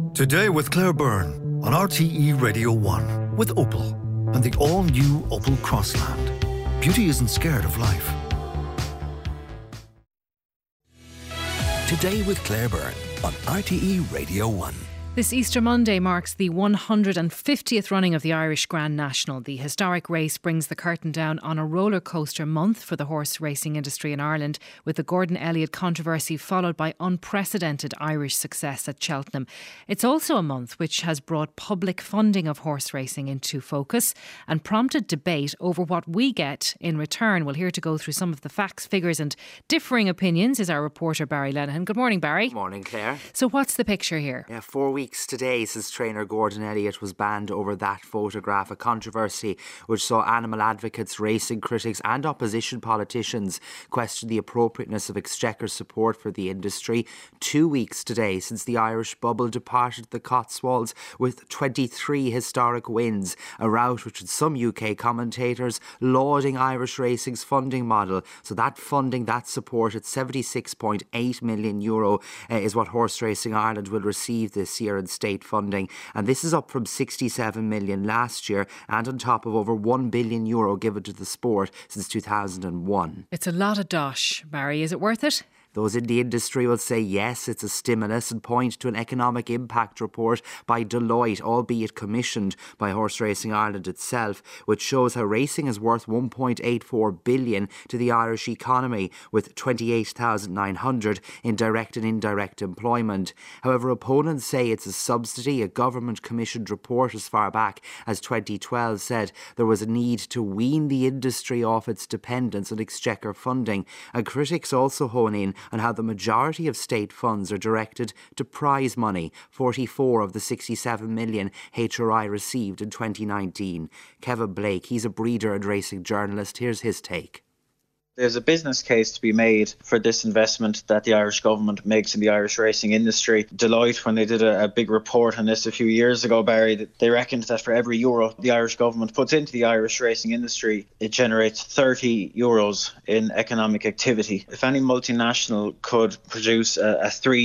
Today with Claire Byrne on RTE Radio 1 with Opel and the all-new Opel Crossland. Beauty isn't scared of life. Today with Claire Byrne on RTE Radio 1. This Easter Monday marks the 150th running of the Irish Grand National. The historic race brings the curtain down on a roller coaster month for the horse racing industry in Ireland, with the Gordon Elliott controversy followed by unprecedented Irish success at Cheltenham. It's also a month which has brought public funding of horse racing into focus and prompted debate over what we get in return. Well, here to go through some of the facts, figures and differing opinions is our reporter Barry Lenihan. Good morning, Barry. Good morning, Claire. So what's the picture here? 4 weeks today since trainer Gordon Elliott was banned over that photograph, a controversy which saw animal advocates, racing critics and opposition politicians question the appropriateness of Exchequer support for the industry. 2 weeks today since the Irish bubble departed the Cotswolds with 23 historic wins, a rout which had some UK commentators lauding Irish racing's funding model. So that funding, that support at €76.8 million is what Horse Racing Ireland will receive this year in state funding, and this is up from 67 million last year and on top of over €1 billion given to the sport since 2001. It's a lot of dosh, Barry. Is it worth it? Those in the industry will say yes, it's a stimulus, and point to an economic impact report by Deloitte, albeit commissioned by Horse Racing Ireland itself, which shows how racing is worth €1.84 billion to the Irish economy, with 28,900 in direct and indirect employment. However, opponents say it's a subsidy. A government-commissioned report as far back as 2012 said there was a need to wean the industry off its dependence on Exchequer funding, and critics also hone in on how the majority of state funds are directed to prize money, 44 of the 67 million HRI received in 2019. Kevin Blake, he's a breeder and racing journalist. Here's his take. There's a business case to be made for this investment that the Irish government makes in the Irish racing industry. Deloitte, when they did a big report on this a few years ago, Barry, they reckoned that for every euro the Irish government puts into the Irish racing industry, it generates €30 in economic activity. If any multinational could produce a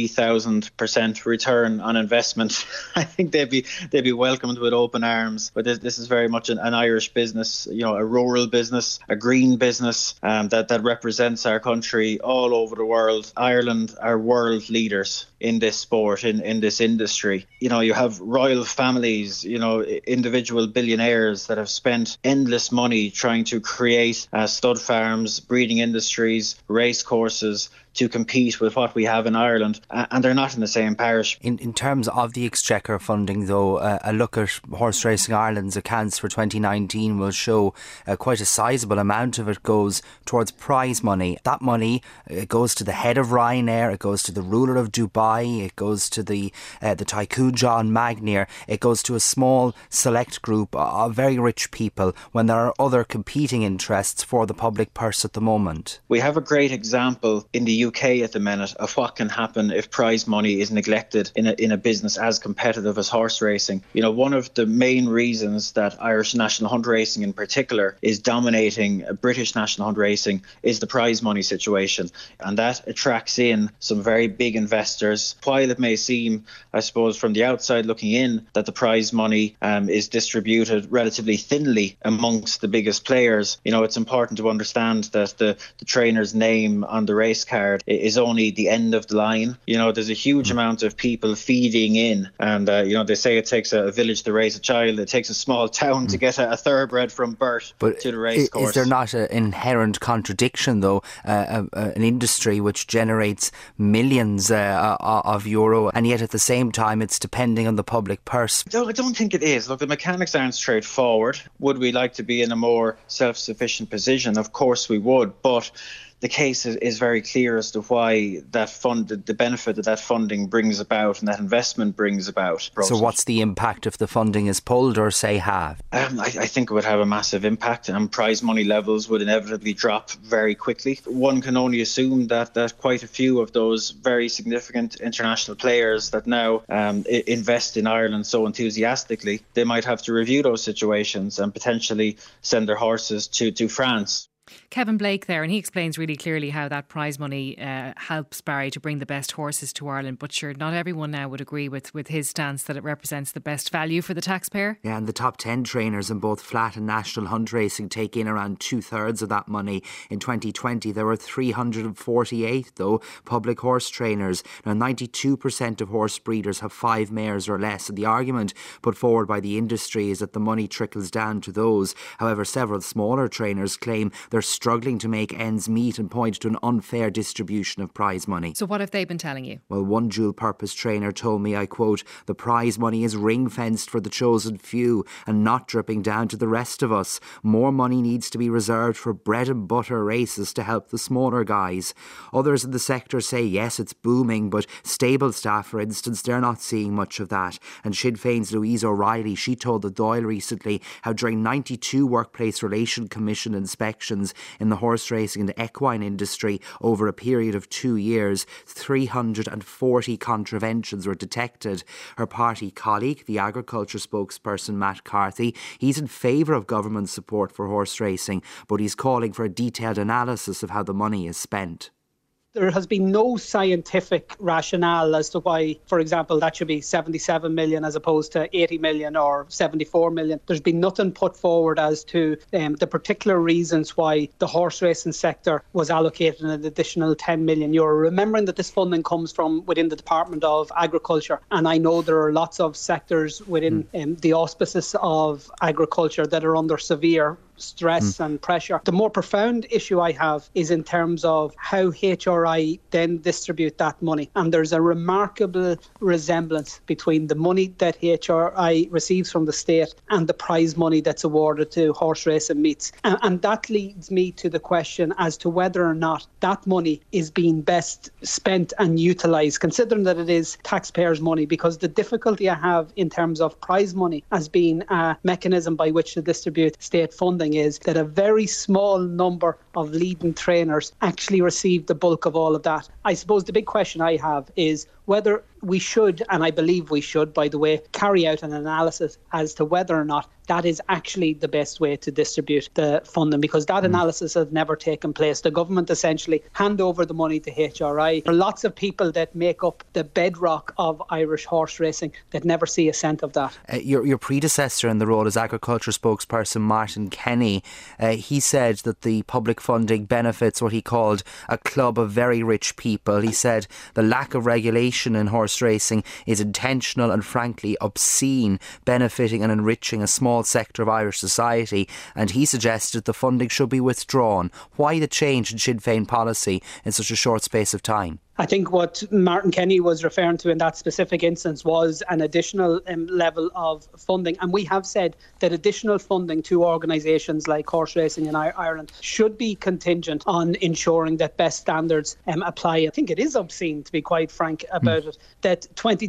3,000% return on investment, I think they'd be welcomed with open arms. But this is very much an Irish business, a rural business, a green business that represents our country all over the world. Ireland are world leaders in this sport, in this industry. You have royal families, individual billionaires that have spent endless money trying to create stud farms, breeding industries, race courses to compete with what we have in Ireland, and they're not in the same parish. In terms of the Exchequer funding, though, a look at Horse Racing Ireland's accounts for 2019 will show quite a sizable amount of it goes towards prize money. That money goes to the head of Ryanair, it goes to the ruler of Dubai, it goes to the tycoon John Magnier, it goes to a small select group of very rich people when there are other competing interests for the public purse at the moment. We have a great example in the UK at the minute of what can happen if prize money is neglected in a business as competitive as horse racing. One of the main reasons that Irish national hunt racing in particular is dominating British national hunt racing is the prize money situation, and that attracts in some very big investors. While it may seem, I suppose, from the outside looking in, that the prize money is distributed relatively thinly amongst the biggest players, it's important to understand that the trainer's name on the race card is only the end of the line. There's a huge amount of people feeding in, and they say it takes a village to raise a child. It takes a small town to get a thoroughbred from birth to the race course. Is there not an inherent contradiction, though? An industry which generates millions of euro, and yet at the same time it's depending on the public purse. No, I don't think it is. Look, the mechanics aren't straightforward. Would we like to be in a more self-sufficient position? Of course we would, but the case is very clear as to why that the benefit that funding brings about and that investment brings about. So what's the impact if the funding is pulled or say halved? I think it would have a massive impact, and prize money levels would inevitably drop very quickly. One can only assume that quite a few of those very significant international players that now invest in Ireland so enthusiastically, they might have to review those situations and potentially send their horses to France. Kevin Blake there, and he explains really clearly how that prize money helps Barry to bring the best horses to Ireland. But sure, not everyone now would agree with his stance that it represents the best value for the taxpayer. Yeah, and the top 10 trainers in both flat and national hunt racing take in around 2/3 of that money. In 2020, there were 348, though, public horse trainers. Now, 92% of horse breeders have 5 mares or less, and the argument put forward by the industry is that the money trickles down to those. However, several smaller trainers claim they're struggling to make ends meet and point to an unfair distribution of prize money. So what have they been telling you? Well, one dual-purpose trainer told me, I quote, "The prize money is ring-fenced for the chosen few and not dripping down to the rest of us. More money needs to be reserved for bread-and-butter races to help the smaller guys." Others in the sector say, yes, it's booming, but stable staff, for instance, they're not seeing much of that. And Sinn Féin's Louise O'Reilly, she told the Dáil recently how during 92 Workplace Relation Commission inspections in the horse racing and equine industry over a period of 2 years, 340 contraventions were detected. Her party colleague, the agriculture spokesperson Matt Carthy, he's in favour of government support for horse racing, but he's calling for a detailed analysis of how the money is spent. There has been no scientific rationale as to why, for example, that should be 77 million as opposed to 80 million or 74 million. There's been nothing put forward as to the particular reasons why the horse racing sector was allocated an additional 10 million euro. Remembering that this funding comes from within the Department of Agriculture, and I know there are lots of sectors within the auspices of agriculture that are under severe stress and pressure. The more profound issue I have is in terms of how HRI then distribute that money. And there's a remarkable resemblance between the money that HRI receives from the state and the prize money that's awarded to horse racing meets. And that leads me to the question as to whether or not that money is being best spent and utilised, considering that it is taxpayers' money, because the difficulty I have in terms of prize money as being a mechanism by which to distribute state funding is that a very small number of leading trainers actually receive the bulk of all of that. I suppose the big question I have is whether we should, and I believe we should, by the way, carry out an analysis as to whether or not that is actually the best way to distribute the funding, because that analysis has never taken place. The government essentially hand over the money to HRI. There are lots of people that make up the bedrock of Irish horse racing that never see a cent of that. Your predecessor in the role as agriculture spokesperson, Martin Kenny, he said that the public funding benefits what he called a club of very rich people. He said the lack of regulation in horse racing is intentional and frankly obscene, benefiting and enriching a small sector of Irish society, and he suggested the funding should be withdrawn. Why the change in Sinn Féin policy in such a short space of time? I think what Martin Kenny was referring to in that specific instance was an additional level of funding. And we have said that additional funding to organisations like horse racing in Ireland should be contingent on ensuring that best standards apply. I think it is obscene, to be quite frank about it, that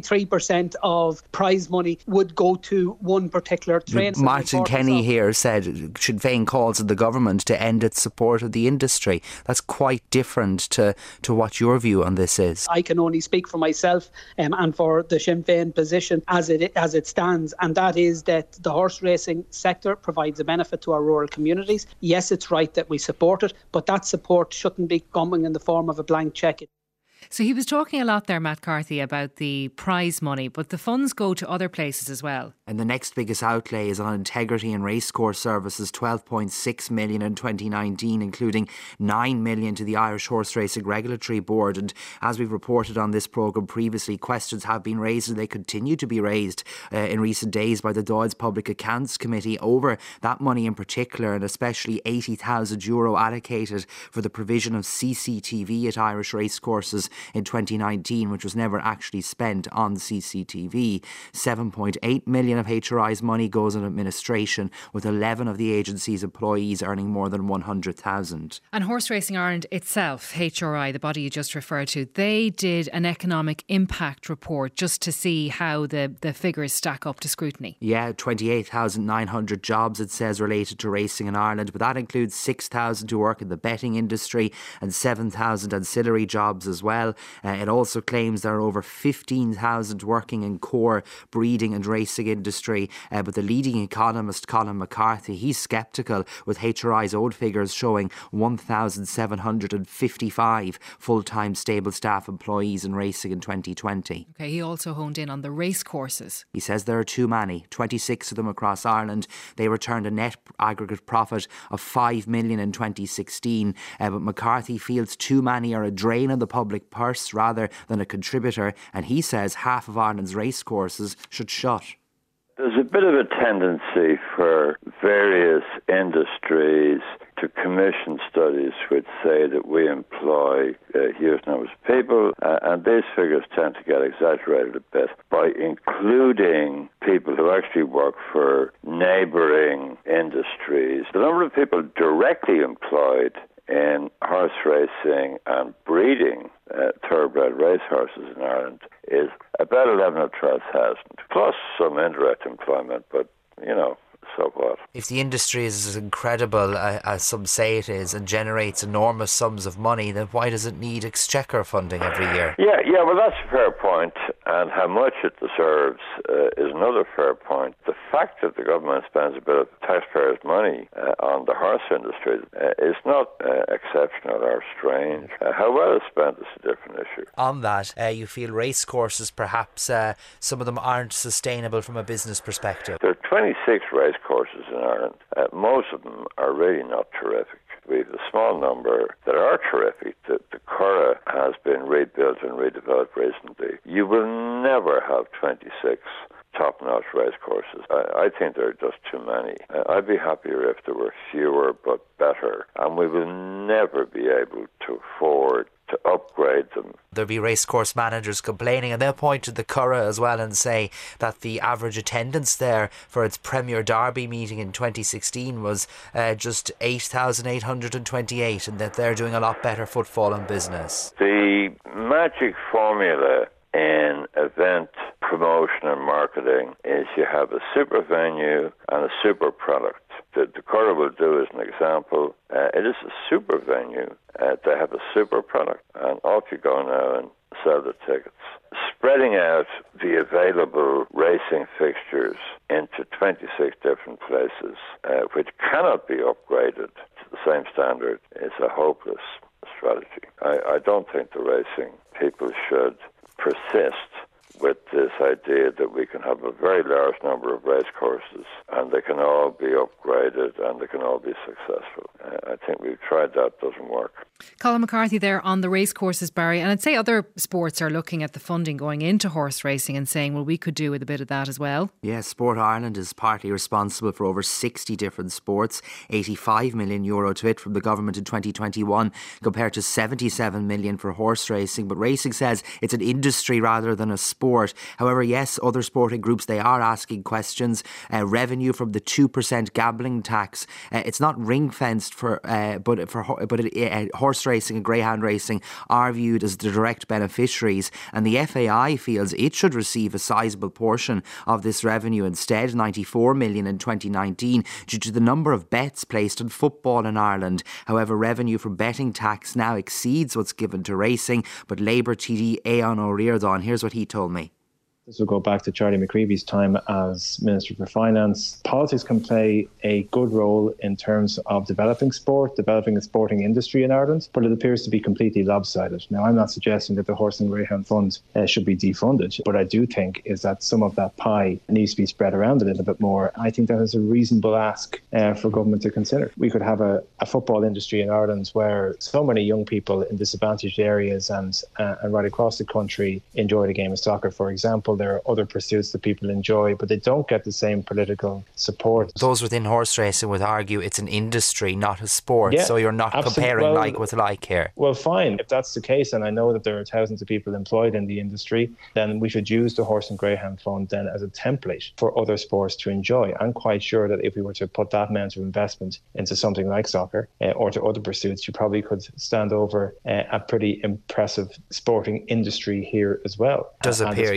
23% of prize money would go to one particular trainer. Martin Kenny here said Sinn Féin calls on the government to end its support of the industry. That's quite different to what your view on this is. I can only speak for myself and for the Sinn Féin position as it stands, and that is that the horse racing sector provides a benefit to our rural communities. Yes, it's right that we support it, but that support shouldn't be coming in the form of a blank cheque. So he was talking a lot there, Matt Carthy, about the prize money, but the funds go to other places as well. And the next biggest outlay is on integrity and racecourse services, 12.6 million in 2019, including 9 million to the Irish Horse Racing Regulatory Board. And as we've reported on this programme previously, questions have been raised and they continue to be raised in recent days by the Dáil's Public Accounts Committee over that money in particular, and especially €80,000 allocated for the provision of CCTV at Irish racecourses in 2019, which was never actually spent on CCTV. 7.8 million of HRI's money goes on administration, with 11 of the agency's employees earning more than 100,000. And Horse Racing Ireland itself, HRI, the body you just referred to, they did an economic impact report just to see how the figures stack up to scrutiny. Yeah, 28,900 jobs, it says, related to racing in Ireland, but that includes 6,000 who work in the betting industry and 7,000 ancillary jobs as well. well. It also claims there are over 15,000 working in core breeding and racing industry. But the leading economist, Colin McCarthy, he's sceptical, with HRI's own figures showing 1,755 full-time stable staff employees in racing in 2020. Okay, he also honed in on the race courses. He says there are too many, 26 of them across Ireland. They returned a net aggregate profit of 5 million in 2016. But McCarthy feels too many are a drain on the public purse rather than a contributor, and he says half of Ireland's race courses should shut. There's a bit of a tendency for various industries to commission studies which say that we employ huge numbers of people, and these figures tend to get exaggerated a bit by including people who actually work for neighbouring industries. The number of people directly employed in horse racing and breeding thoroughbred racehorses in Ireland is about 11 or 12,000, plus some indirect employment, but, so what? If the industry is as incredible as some say it is and generates enormous sums of money, then why does it need exchequer funding every year? Yeah, well, that's a fair point, and how much it deserves is another fair point. The fact that the government spends a bit of taxpayers' money on the horse industry is not exceptional or strange. How well it's spent is a different issue. On that, you feel race courses, perhaps some of them aren't sustainable from a business perspective? There are 26 race courses in Ireland. Most of them are really not terrific. We have a small number that are terrific. The Curragh has been rebuilt and redeveloped recently. You will never have 26 top-notch race courses. I think there are just too many. I'd be happier if there were fewer but better, and we will never be able to afford to upgrade them. There'll be racecourse managers complaining, and they'll point to the Curragh as well and say that the average attendance there for its Premier Derby meeting in 2016 was just 8,828, and that they're doing a lot better footfall and business. The magic formula in event promotion and marketing is you have a super venue and a super product. The Curragh will do as an example. It is a super venue. They have a super product, and off you go now and sell the tickets. Spreading out the available racing fixtures into 26 different places, which cannot be upgraded to the same standard, is a hopeless strategy. I don't think the racing people should persist with this idea that we can have a very large number of race courses and they can all be upgraded and they can all be successful. I think we've tried that, doesn't work. Colin McCarthy there on the race courses, Barry, and I'd say other sports are looking at the funding going into horse racing and saying, well, we could do with a bit of that as well. Yes, Sport Ireland is partly responsible for over 60 different sports, €85 million to it from the government in 2021 compared to 77 million for horse racing. But racing says it's an industry rather than a sport. However, yes, other sporting groups, they are asking questions. Revenue from the 2% gambling tax, it's not ring-fenced but horse racing and greyhound racing are viewed as the direct beneficiaries, and the FAI feels it should receive a sizable portion of this revenue instead, 94 million in 2019, due to the number of bets placed on football in Ireland. However, revenue from betting tax now exceeds what's given to racing, but Labour TD Aon O'Riordan, here's what he told me. This will go back to Charlie McCreevy's time as Minister for Finance. Politics can play a good role in terms of developing sport, developing a sporting industry in Ireland, but it appears to be completely lopsided. Now, I'm not suggesting that the Horse and Greyhound Fund should be defunded. What I do think is that some of that pie needs to be spread around a little bit more. I think that is a reasonable ask for government to consider. We could have a football industry in Ireland where so many young people in disadvantaged areas and right across the country enjoy the game of soccer, for example. There are other pursuits that people enjoy, but they don't get the same political support. Those within horse racing would argue it's an industry, not a sport, yeah, so you're not comparing like with like here. Well, fine. If that's the case, and I know that there are thousands of people employed in the industry, then we should use the Horse and Greyhound Fund then as a template for other sports to enjoy. I'm quite sure that if we were to put that amount of investment into something like soccer or to other pursuits, you probably could stand over a pretty impressive sporting industry here as well. It does appear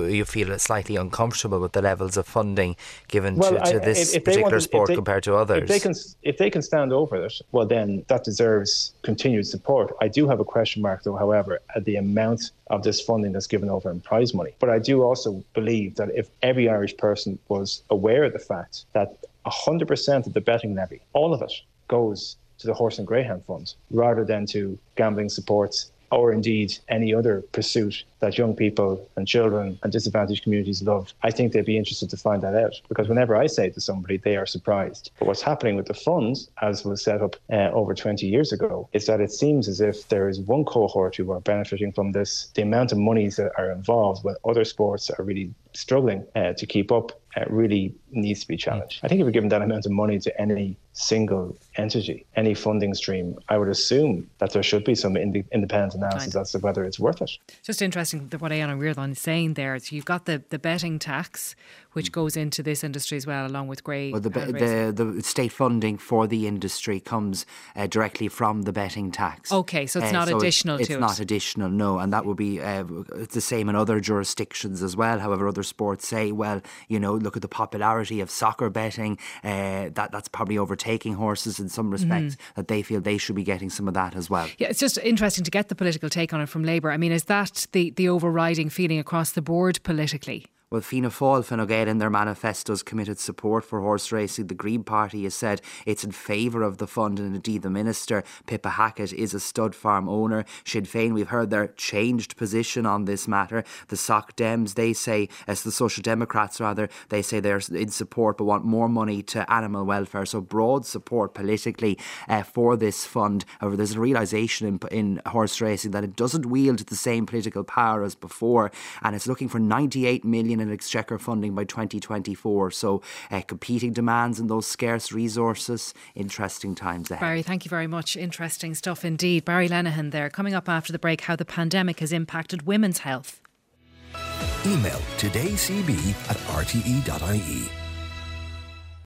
you feel slightly uncomfortable with the levels of funding given to this particular sport compared to others. If they can stand over it, well, then that deserves continued support. I do have a question mark, though, however, at the amount of this funding that's given over in prize money. But I do also believe that if every Irish person was aware of the fact that 100% of the betting levy, all of it, goes to the Horse and Greyhound Fund rather than to gambling supports or indeed any other pursuit that young people and children and disadvantaged communities love, I think they'd be interested to find that out. Because whenever I say it to somebody, they are surprised. But what's happening with the funds, as was set up over 20 years ago, is that it seems as if there is one cohort who are benefiting from this. The amount of monies that are involved when other sports are really struggling to keep up really needs to be challenged. I think if we're given that amount of money to any single entity, any funding stream, I would assume that there should be some independent analysis as to whether it's worth it. Just interesting that what Aodhán Riordan is saying there is you've got the betting tax, which goes into this industry as well, along with grey. Well, the state funding for the industry comes directly from the betting tax. Okay, so it's not additional to it. It's not additional, no, and that would be it's the same in other jurisdictions as well. However, other sports say, well, you know, look at the popularity of soccer betting, that's probably overtaking horses in some respects, that they feel they should be getting some of that as well. Yeah, it's just interesting to get the political take on it from Labour. I mean, is that the overriding feeling across the board politically? Well, Fianna Fáil, Fine Gael, in their manifestos committed support for horse racing. The Green Party has said it's in favour of the fund, and indeed the Minister, Pippa Hackett, is a stud farm owner. Sinn Féin, we've heard their changed position on this matter. The Soc Dems, they say, as the Social Democrats rather, they say they're in support but want more money to animal welfare. So broad support politically for this fund. However, there's a realisation in horse racing that it doesn't wield the same political power as before, and it's looking for 98 million in exchequer funding by 2024. So competing demands and those scarce resources. Interesting times ahead. Barry, thank you very much. Interesting stuff indeed. Barry Lenihan there. Coming up after the break, how the pandemic has impacted women's health. Email todaycb@rte.ie.